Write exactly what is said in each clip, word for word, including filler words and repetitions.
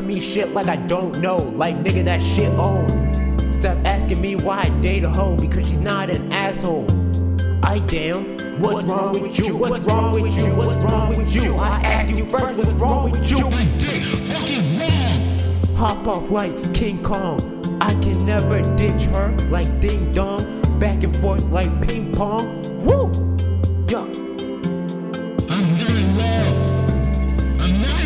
me shit like I don't know. Like nigga, that shit own. Stop asking me why I date a hoe, because she's not an asshole. I damn. What's wrong with you? What's wrong with you? What's wrong with you? I asked you first, what's wrong with you? I did fucking wrong. Hop off like King Kong. I can never ditch her like ding dong. Back and forth like ping pong. Woo! Yo. I'm not in love. I'm not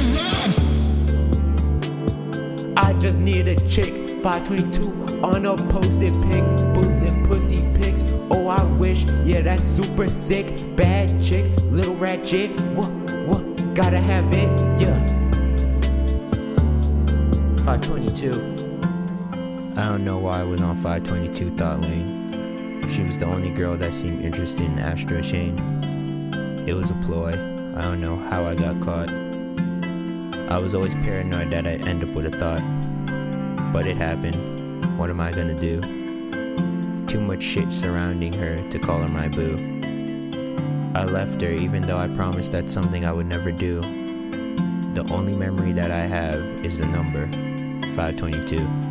in love. I just need a chick. five twenty-two on a posted pic. Boobs and pussy pics. Oh, I wish. Yeah, that's super sick. Bad chick. Little ratchet. What? What? Gotta have it. Yeah. five twenty-two. I don't know why I was on five twenty-two Thought Lane. She was the only girl that seemed interested in Astro Shane. It was a ploy. I don't know how I got caught. I was always paranoid that I'd end up with a thought. But it happened. What am I gonna do? Too much shit surrounding her to call her my boo. I left her even though I promised that's something I would never do. The only memory that I have is the number five twenty-two.